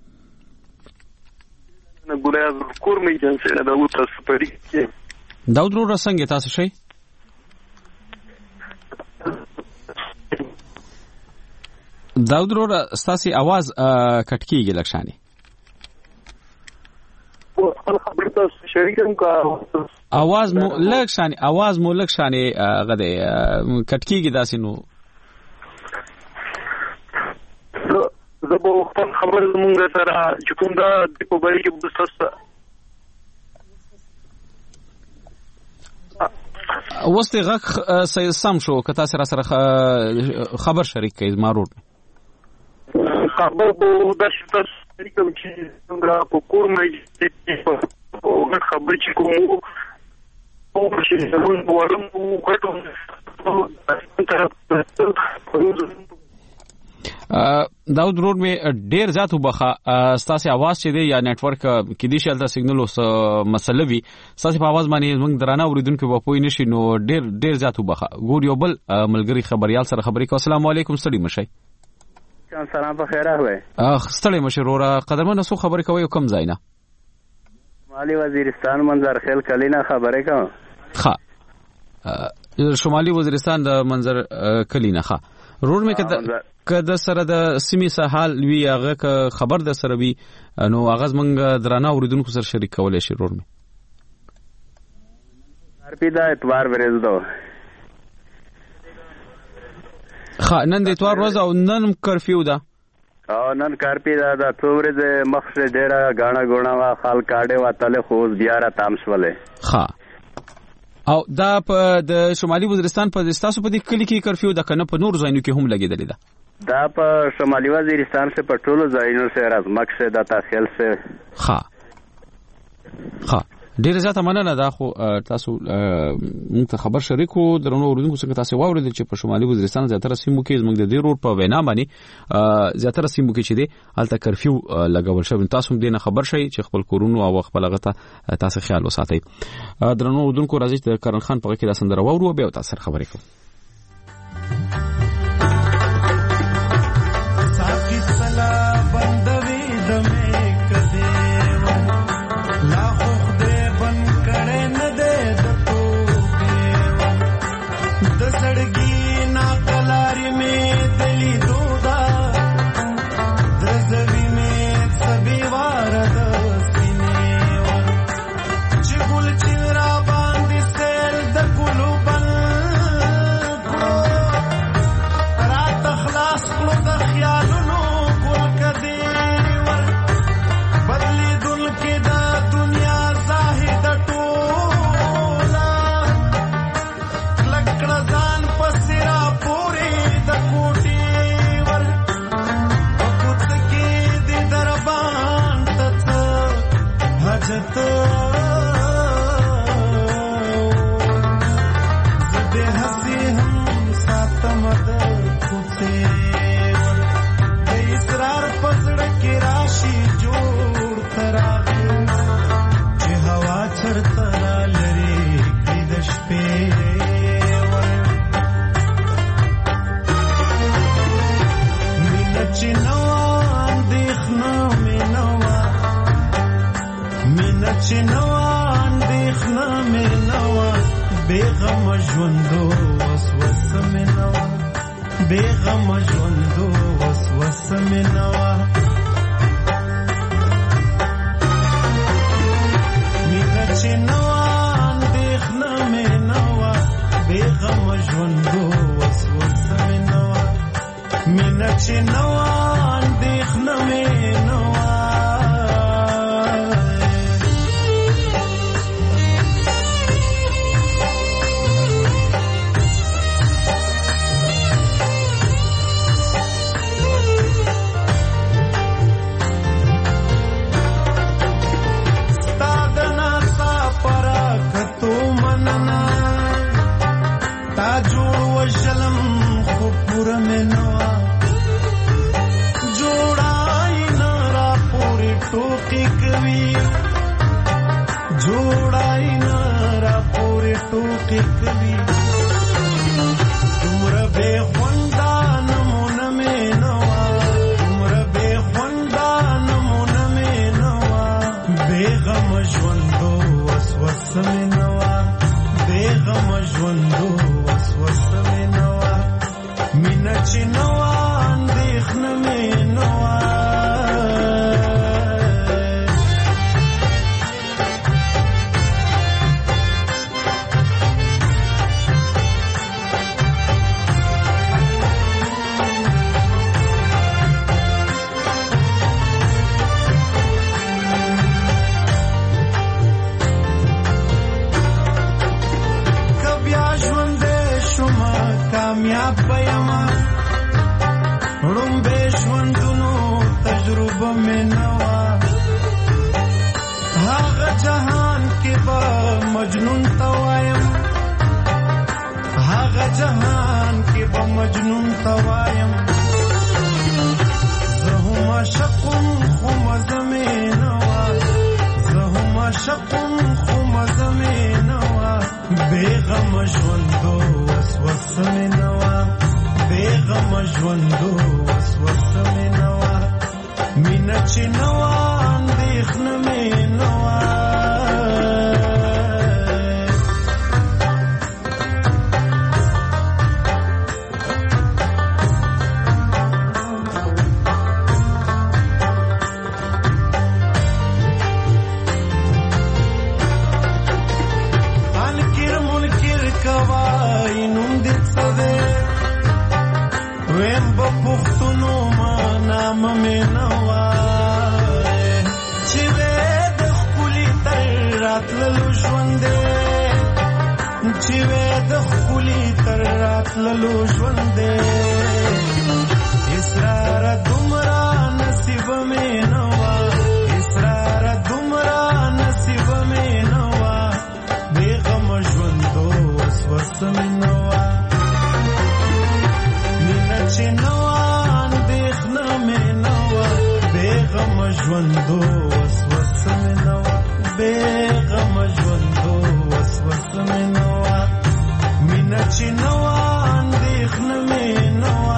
نه ګوریا کور مې جنسه دا و تاسو پرې داود رو رسنګ تاسو شي داود رو تاسو आवाज کټکیږي لکشاني आवाज مو لکشاني غده کټکیږي داسې نو زبو خپل خبر مونږ سره چې کوم دا په بری کې بوسسته وسته غږ سم شو کته سره خبر شریک کړئ مارود خبر په داسې کوم چې څنګه په کور مې او خبر چې کوم او چې زمون ورم غټو داود روډ می ډیر زیات وبخه ستاسو आवाज چې دی یا نتورک کې دی شلته سیګنل اوس مسله وي ستاسو په आवाज باندې موږ درانه اوریدونکو په پوي نشي نو ډیر زیات وبخه ګور یو بل ملګری خبريال سره خبرې کو. السلام علیکم ستړي مشي سلام په خیره وای ستړي مشي رورا قدرمن سو خبرې کوي کوم ځاینا شمالي وزیرستان منظر خیل کلینا خبرې کوم ښه شمالي وزیرستان د منظر کلینا ښه رور می کده سره د سیمې سهال وی هغه خبر د سره وی نو اغاز منګ درانه اوریدونکو سره شریک کولای شي رور می ارپیدا اتوار ورځ دو نن د اتوار ورځ او نن کرفیو ده او نن کارپیدا د څورې مخشه ډیره غاڼه غوڼه وا خال کاډه وا تله خو بیا را تامسوله ها او دا په د شمالي وزیرستان په استاسو په دې کلی کې کرفیو د کنه په نور ځایونو کې هم لګیدلې ده دا په شمالي وزیرستان سے پټولو ځایونو سے راز مکه د تاخیل سے ها ډیر زیاته مننه دا خو تاسو موږ ته خبر شریکو درنو اوریدونکو څنګه تاسو واورید چې په شمالي وزیرستان زیاتره سیمو کې موږ د دې روډ په وینا باندې زیاتره سیمو کې چې دی الته کرفیو لګول شوی تاسو هم دې خبر شئ چې خپل کورونو او خپل غته تاسو خیال وساتئ. درنو اوریدونکو راځي چې کرن خان په کې د سندره وورو بیا تاسو خبرې کوم. जोड़ा ही ना रा पूरी टू جوړای نه را پورې ټوکې کوي دومره بې خونده نمونه مې نه وه دومره بې خونده نمونه مې نه وه بې غمه ژوندو وسوسه مې نه وه بې غمه ژوندو وسوسه مې نه وه مینه چې نه وه اندېښنه مې نه وه کامیاب بېما ړومبې ژوندونو تجربه مې نه وه هغه جهان کې به مجنون ته وایم هغه جهان کې به مجنون ته وایم زه هم عاشقم خو مزه مې نه وه زه هم عاشقم خو مزه مې نه وه بېغمه ژوندو وسوسه مې نه وه بېغمه ژوندو وسوسه مې نه وه مینه چې نه وه اندېښنه مې نه وه پښتونو ما نام مې نه وای چې وې د خپلې تر راتللو ژوندې چې وې د خپلې تر راتللو ژوندې اسرار دومره نصیب مې نه وای اسرار دومره نصیب مې نه وای بېغمه ژوندو وسوسه مې نه وای مینه چې نه بېغمه ژوندو وسوسه مې نه وه بېغمه ژوندو وسوسه مې نه وه مینه چې نه وه اندېښنه مې نه وه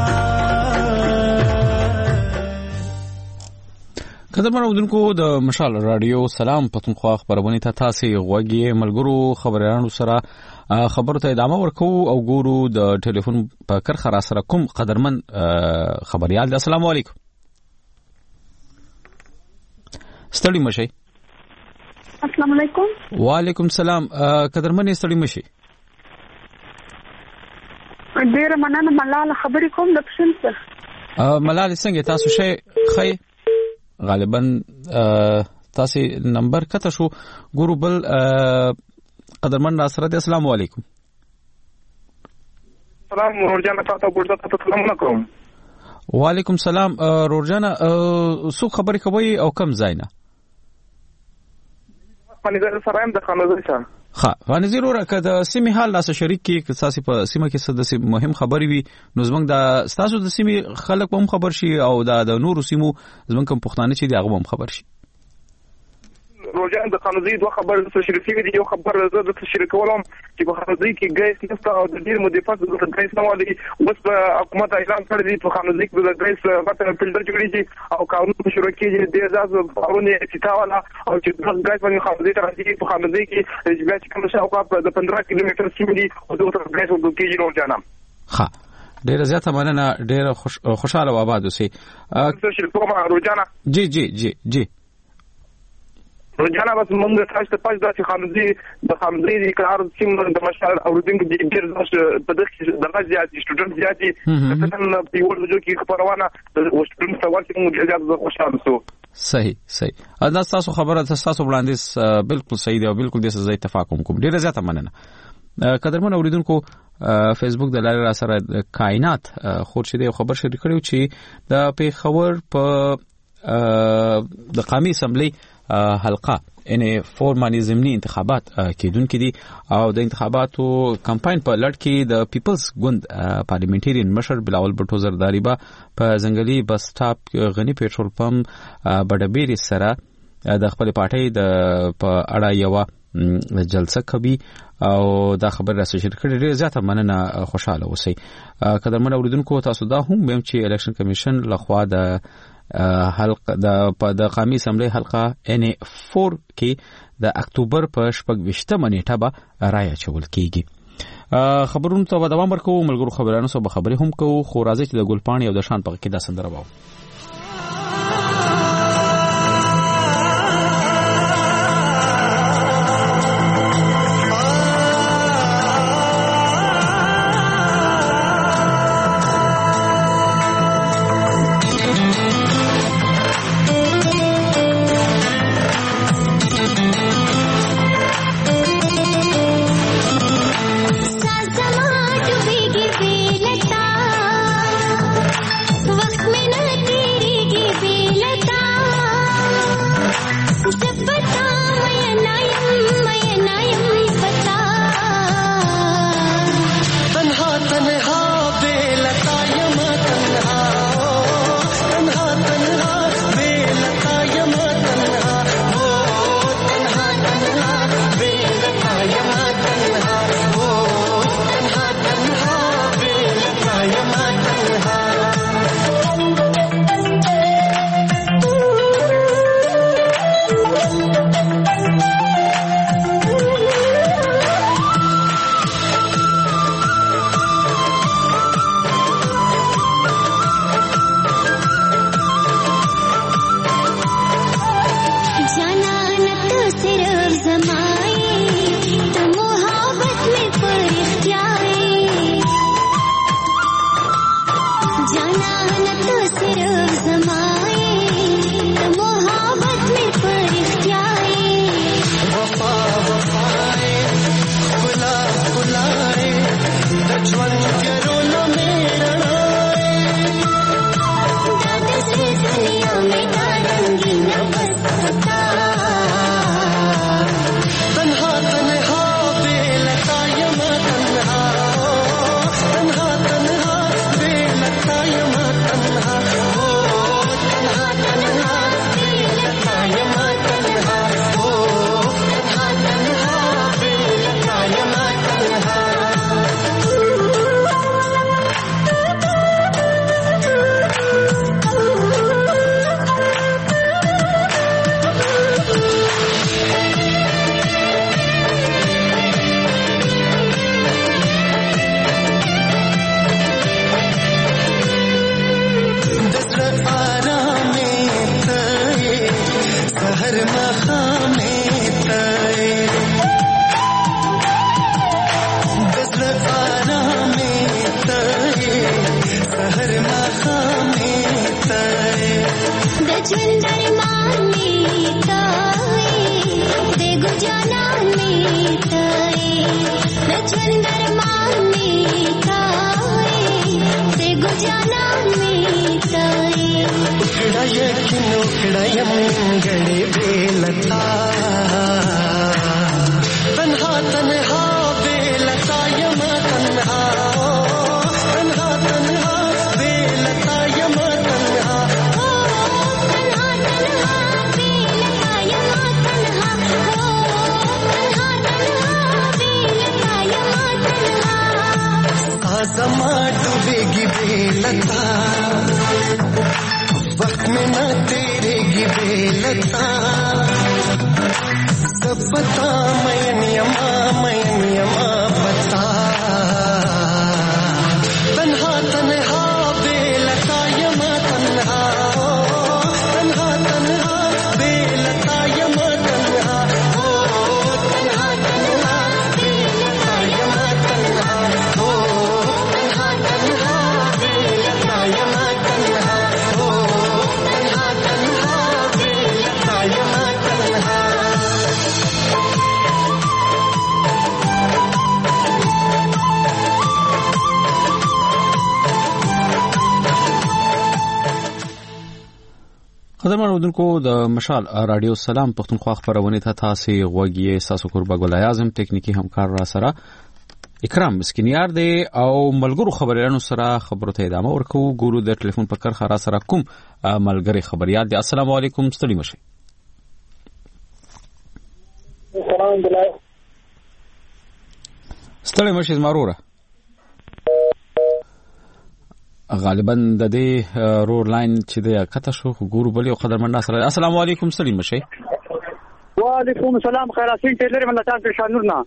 قدرمن اورېدونکو د مشال راډیو سلام پښتونخوا خبرونه ته تاسو غوږی ملګرو خبريالانو سره خبرو ته ادامه ورکوو او ګورو د ټلیفون په کرخه را سره کوم قدرمن خبريال السلام علیکم ستړي مشي السلام علیکم وعلیکم السلام قدرمن ستړي مشي ډیر مننه ملال خبرې کوم د پښین څخه ملال څنګه تاسو شي خی غالبا تاسو نمبر کته شو ګورو بل قدرمن ناصر السلام علیکم سلام ورجانه تاسو ګورته سلام علیکم وعلیکم السلام رورجانه سو خبرې کوي او کم زاینه فنزیر سرایم د خانزي سره ها فنزیر ورکه د سیمه حال لاس شریک کې اساسي په سیمه کې څه د مهم خبري وي نو زمنګ د تاسو د سیمه خلک هم خبر شي او د نورو سیمو زمنګ کوم پښتانه چې دی هغه هم خبر شي روجان د خانزي دوه خبر د شریکي دی یو خبر د شریکولم چې په خانزي کې ګیس نشته او د ډیر مودې پس د ګیس نه وادي اوس په حکومت اعلان کړی دی په خانزي کې د ګیس غټه فلټر جوړی دي او قانون شروع کیږي د ځاز قانوني اتفاقونه او چې د ګیس باندې خانزي ته راځي په خانزي کې چې کوم څه او د 15 کیلومتر سیمه دي او د ګیس ورته کېږي روجانم ها ډیر زیاته مننه ډیر خوشاله و آباد اوسئ روجانه جی جی جی جی روجانه بس موږ تاسو ته پښه د خانزي د خانزي د کار سیمه د مشال اوریدونکو د ډیر ځاش په دغه دغه زیاتې سټوډنټ زیاتې مثلا په یو ځای کې خبرونه او سټوډنټ سوال چې موږ زیات خوشاله سو صحیح دا تاسو خبره تاسو وړاندې بالکل صحیح دی او بالکل د څه اتفاق کوم ډیر زیاته مننه قدرمن اوریدونکو فیسبوک د لارې را سره کائنات خورشیدي خبر شریک کړو چې د پیښور په د قومي اسمبلی حلقه یعنی فورمانی ضمنی انتخابات کېدونکې دي او د انتخاباتو کمپاین په لړ کې د پیپلز ګوند پارلیمنټریان مشر بلاول بټو زرداری با په ځنګلي بس سټاپ غنی پېټرول پمپ بډبېری سره د خپل پارټي د په اړه یو جلسه کوي او دا خبر را شریک کړي. ډېر زیاته مننه، خوشاله اوسئ. قدرمن اوریدونکو، تاسو دا هم ویم چې الیکشن کمیشن لخوا د حلقه د قومي اسمبلی حلقه NA4 کې د اکتوبر په 28 نیټه به رائے اچول کیږي. خبرونو ته دوام ورکوو، ملګرو خبرانو سره به خبرې هم کوو، خو راځي چې د ګلپاڼې او د شان په کې دا سندره واو. قدرمن اوریدونکو، د مشال رادیو سلام پښتونخوا خبرونه ته تاسو غوږی ساسو قربا ګل اعظم ټیکنیکی همکار را سره اکرام مسکینیار دی او ملګرو خبرانو سره خبرو ته ادامه ورکو. ګورو د ټلیفون په کرخه را سره کوم ملګری خبريات دی. السلام علیکم، ستړي مشه. سلام بلای ستړی مشي زمروره غالبا د دې رور لاین چې د کته شو ګورو بلی او قدرمن سره. السلام علیکم ستړی مشي. وعلیکم السلام خیراتین ټیلر ملتان پرشان نورنا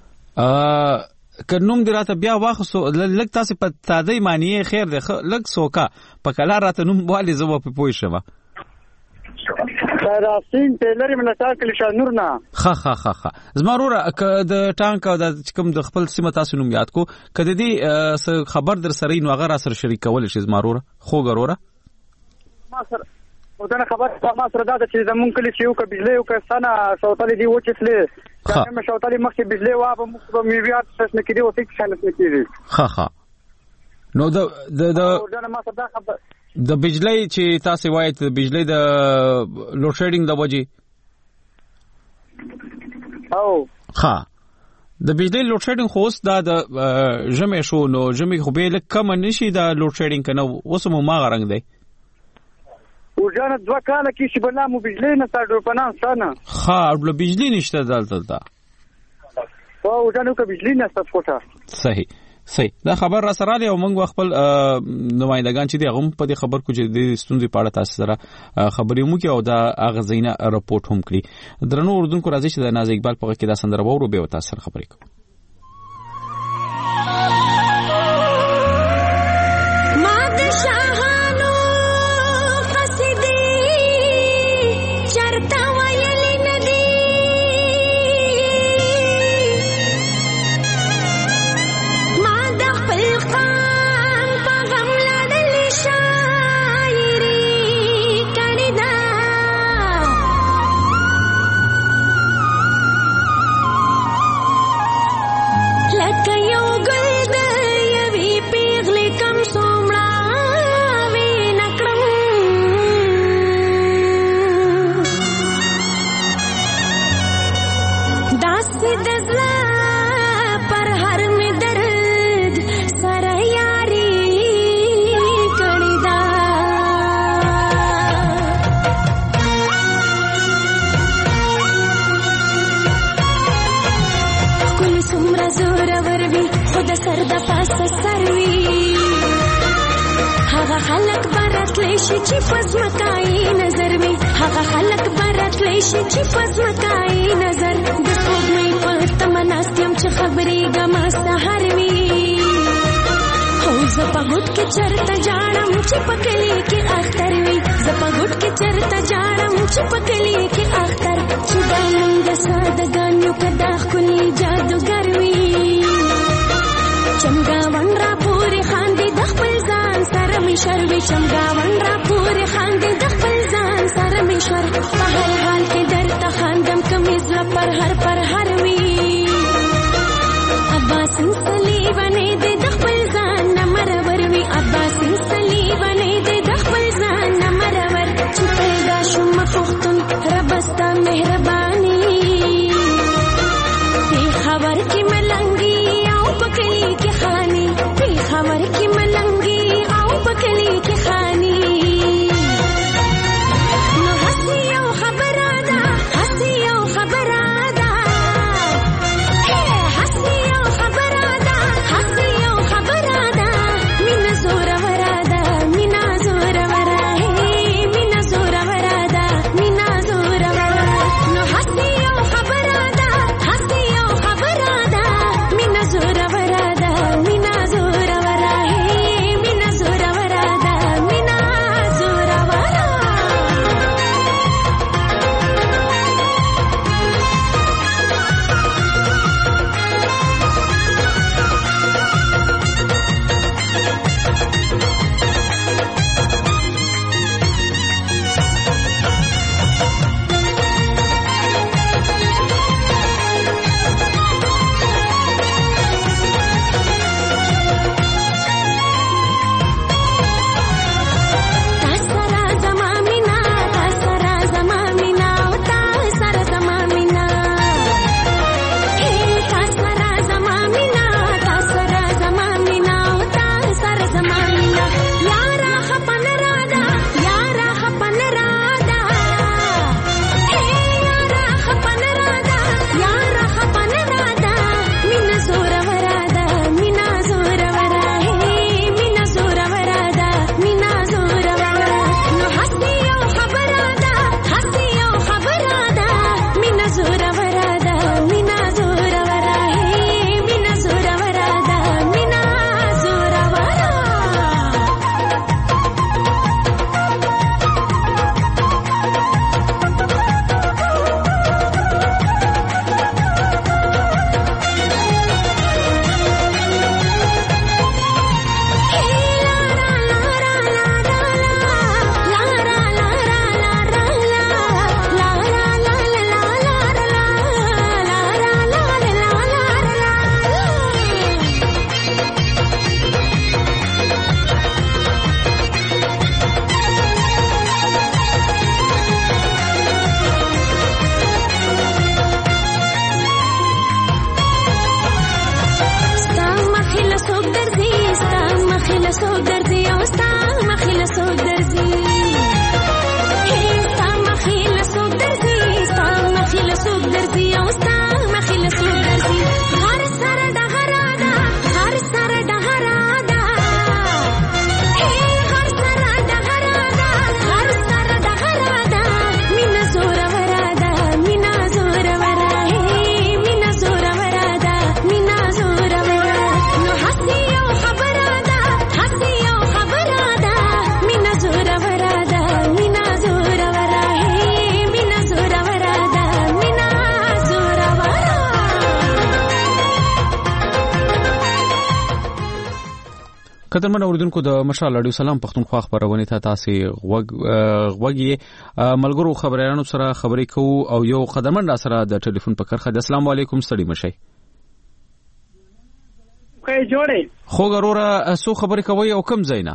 کنوم دراته بیا واخصو لګ تاسو په تادی معنی خیر ده لګ سوکا په کلا راته نوم والي زو په پوي شوه خیراتین ټیلر ملتان پرشان نورنا خا زمروره ک د ټانک او د کوم د خپل سیمه تاسو نوم یاد کو کده دې خبر در سره نو هغه سره شریکول شي زمروره خو ګروره ما سره ودانه خبر ما سره دا چې زمون کلی چې یو ک بجلی او ک سنا شوتالي دی و چې سله کله شوتالي مخکې بجلی و په مخ میویات څه نه کېدی او څه څه نه کېدی خا نو د ودانه ما سره دا خبر د بجلی چې تاسو وایي د بجلی د لوډ شیډینګ د وجې او ها د بجلی لوډ شیډینګ خو اوس دا د جمع شو نو جمع خو به لکه کم نشي د لوډ شیډینګ کنه اوس مو ما غرنګ دی ورجانه 2 کاله کې چې بلا مو بجلی نه تاړو پنان سانه ها د بجلی نشته دلته او ورجانه ک بجلی نه ست کوټه صحیح دا خبر را سره دی او موږ خپل نمائندگان چې دی هغه په دې خبر کو چې د ستونزې په اړه تاسو سره خبرې مو کې او دا هغه زینه رپورټ هم کړی. درنو اردوونکو راځي چې د ناز اقبال په کې دا سندره وورو به تاسو سره خبرې کوو. خلق برات لیشي چې پزمکای نظر می هغه خلق برات لیشي چې پزمکای نظر د سپوږمۍ په تمناستم چې خبرې ګما سحر می هو زپګوت کې چرته جاړم چې پکلی کې اختر وي زپګوت کې چرته جاړم چې پکلی کې اختر چې دا موږ سادهګانو کدا خولي جادوګر وي چمګاون را پورې خاندي د خپل ځان سره مشر وي چمګاون را پورې خاندي د خپل ځان سره مشر په هر حال کې درته خاندم کمیز پر هر وي عباس صلیبانه د خپل ځان نمرور وي عباس صلیبانه د خپل ځان نمرور چې پیدا شوم پختون ربستا مهرباني تی خبر کې ملنګي پکلی کی خانی تی خبر کی ملنگی او پکلی کی خانی نو حسی او خبرادا حسی او خبرادا حسی او خبرادا حسی او خبرادا من زور ورادا من زور ورا من زور ورادا من زور ورا نو حسی او خبرادا حسی او خبرادا من زور سو درځي او ستا مخې له سو درځي ستا مخې له سو درځي ستا مخې له سو درځي او ستا مخې له سو درځي هر سره ډهره ده هر سره ډهره ده هر سره ډهره ده هر سره ډهره ده مینا زوروره ده مینا زوروره مینا زوروره ده مینا زوروره نو حسي او خبره ده حسي او خبره ده مینا زوروره ده مینا زوروره مینا زوروره ده مینا زوروره. قدرمن اوریدونکو د مشال رادیو سلام پښتونخوا خبرونه ته تاسو غوږی ملګرو خبريالانو سره خبرې کوو او یو قدرمن را سره د ټلیفون په کرخه. السلام علیکم ستړي مشي خو جوړې خو غروره سو خبرې کوي او کم زینا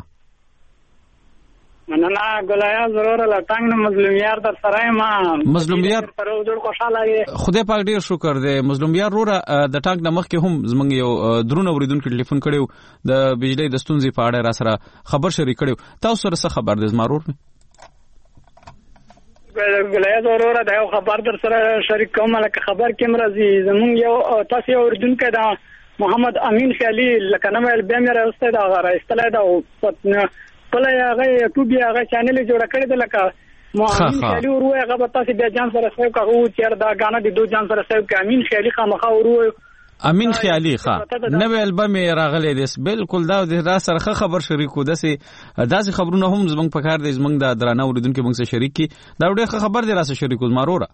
مننه ګلایا ضرور لټنګ نو مظلومیار در سره ما مظلومیار پر جوړ خوشاله یې خدای پاک ډیر شکر دې مظلومیار روره د ټانک د مخ کې هم زمنګ یو درونه اوریدونکو ټلیفون کړو د بجلی د ستونزې په اړه را سره خبر شریک کړو. تاسو سره څه خبر دې زمارور ګلایا ضرور دا یو خبر در سره شریک کوم لکه خبر کې مرزي زمونږ یو تاسو اوریدونکو دا محمد امین خیالي لکه نوې البم راوسته دا راستله دا کله هغه یوټیوب هغه چینل جوړ کړی دی لکه امین خیالي وروي هغه به تاسو بیا جان سره سیو کوو چې دا غانا د دوه جان سره سیو کوي امین خیالي خامخا وروي امین خیالي ښا نوې البم راغلی دی بالکل دا د سره خبر شریکو داسې خبرونه هم زمنګ په کار دي زمنګ د درانه اوریدونکو موږ سره شریک کی دا ډېر خبر دی راسه شریکو زماروره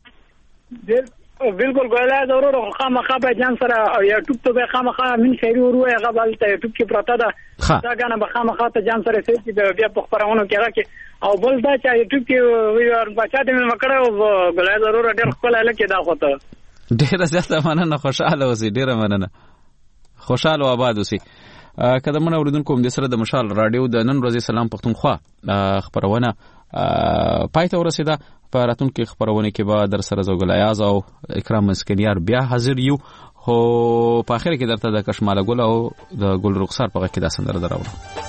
بالکل ګولای ضرور خامخا به جان سره یوټیوب ته به خامخا امین خیالي وروي هغه بل ته یوټیوب کې پراته ده دا غانا به خامخا ته جان سره سي چې بیا په خبرونو کې راکې او بل دا چې یوټیوب کې ویور بچا دې مکړه ګولای ضرور ډېر خپل لکه دا خوته ډېر زیاته مننه خوشاله اوسې ډېر مننه خوشاله او آباد اوسې. قدرمن اوریدونکو هم د سره د مشال رادیو د نن ورځې سلام پښتونخوا خبرونه پایته ورسیده. په راتلونکي خبرونه کې به در سره زوګل ایاز او اکرام مسکنیار بیا حاضر یو خو په اخر کې درته د کشماله ګل او د ګل رخسار په کې دا سندره دراوړم.